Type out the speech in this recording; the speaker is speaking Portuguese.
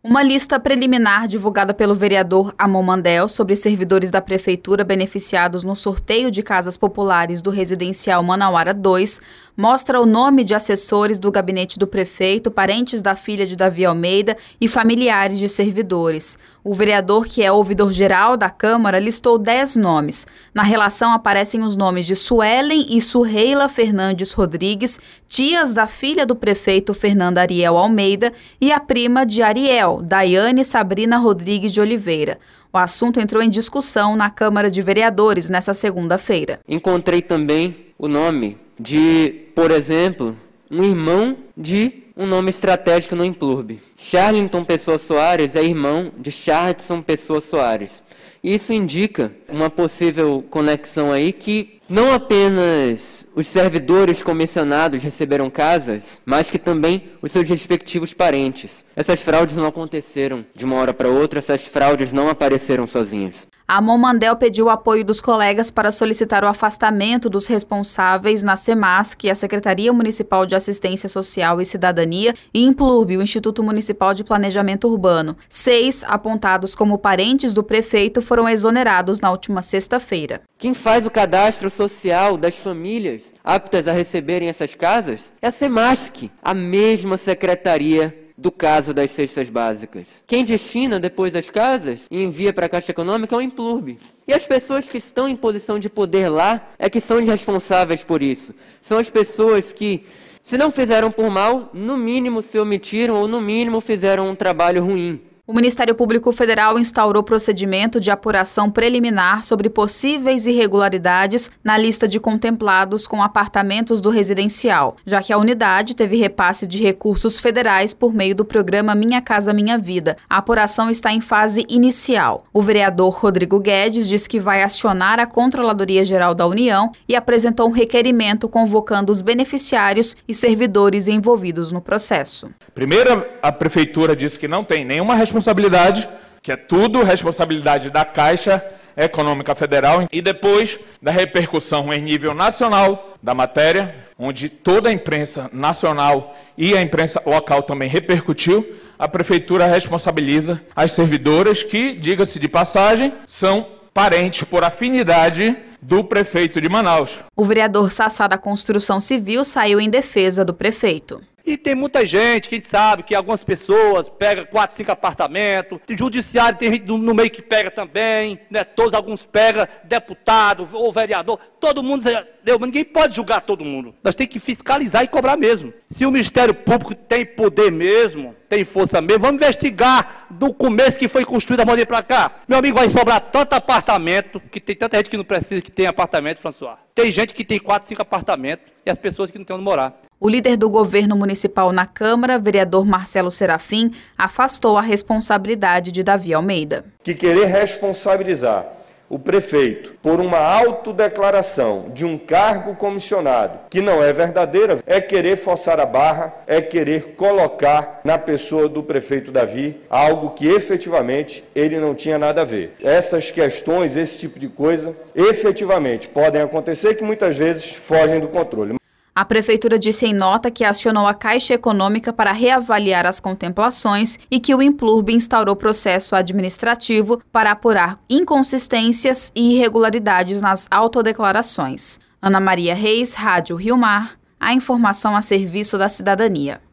Uma lista preliminar divulgada pelo vereador Amon Mandel sobre servidores da Prefeitura beneficiados no sorteio de casas populares do residencial Manauara 2 mostra o nome de assessores do gabinete do prefeito, parentes da filha de Davi Almeida e familiares de servidores. O vereador, que é ouvidor-geral da Câmara, listou 10 nomes. Na relação aparecem os nomes de Suelen e Surreila Fernandes Rodrigues, tias da filha do prefeito Fernanda Ariel Almeida e a prima de Ariel, Daiane Sabrina Rodrigues de Oliveira. O assunto entrou em discussão na Câmara de Vereadores nesta segunda-feira. Encontrei também o nome de, por exemplo, um irmão de um nome estratégico no Implurb. Charlington Pessoa Soares é irmão de Charlton Pessoa Soares. Isso indica uma possível conexão aí que não apenas os servidores comissionados receberam casas, mas que também os seus respectivos parentes. Essas fraudes não aconteceram de uma hora para outra, essas fraudes não apareceram sozinhas. Amon Mandel pediu o apoio dos colegas para solicitar o afastamento dos responsáveis na SEMASC, a Secretaria Municipal de Assistência Social e Cidadania, e Implurb, o Instituto Municipal de Planejamento Urbano. 6, apontados como parentes do prefeito, foram exonerados na última sexta-feira. Quem faz o cadastro social das famílias aptas a receberem essas casas é a SEMASC, a mesma secretaria do caso das cestas básicas. Quem destina depois as casas e envia para a Caixa Econômica é o Implurb. E as pessoas que estão em posição de poder lá é que são responsáveis por isso. São as pessoas que, se não fizeram por mal, no mínimo se omitiram ou no mínimo fizeram um trabalho ruim. O Ministério Público Federal instaurou procedimento de apuração preliminar sobre possíveis irregularidades na lista de contemplados com apartamentos do residencial, já que a unidade teve repasse de recursos federais por meio do programa Minha Casa Minha Vida. A apuração está em fase inicial. O vereador Rodrigo Guedes diz que vai acionar a Controladoria Geral da União e apresentou um requerimento convocando os beneficiários e servidores envolvidos no processo. Primeiro, a Prefeitura disse que não tem nenhuma responsabilidade, que é tudo responsabilidade da Caixa Econômica Federal, e depois da repercussão em nível nacional da matéria, onde toda a imprensa nacional e a imprensa local também repercutiu, a Prefeitura responsabiliza as servidoras que, diga-se de passagem, são parentes por afinidade do prefeito de Manaus. O vereador Sassá da Construção Civil saiu em defesa do prefeito. E tem muita gente que sabe que algumas pessoas pegam 4, 5 apartamentos, tem judiciário, tem gente no meio que pega também, né? Todos, alguns pegam, deputado ou vereador, todo mundo, mas ninguém pode julgar todo mundo. Nós temos que fiscalizar e cobrar mesmo. Se o Ministério Público tem poder mesmo, tem força mesmo, vamos investigar do começo que foi construído a maneira para cá. Meu amigo, vai sobrar tanto apartamento, que tem tanta gente que não precisa que tem apartamento, François. Tem gente que tem 4, 5 apartamentos e as pessoas que não têm onde morar. O líder do governo municipal na Câmara, vereador Marcelo Serafim, afastou a responsabilidade de Davi Almeida. Que querer responsabilizar o prefeito por uma autodeclaração de um cargo comissionado que não é verdadeira é querer forçar a barra, é querer colocar na pessoa do prefeito Davi algo que efetivamente ele não tinha nada a ver. Essas questões, esse tipo de coisa, efetivamente podem acontecer que muitas vezes fogem do controle. A Prefeitura disse em nota que acionou a Caixa Econômica para reavaliar as contemplações e que o Implurb instaurou processo administrativo para apurar inconsistências e irregularidades nas autodeclarações. Ana Maria Reis, Rádio Rio Mar, a informação a serviço da cidadania.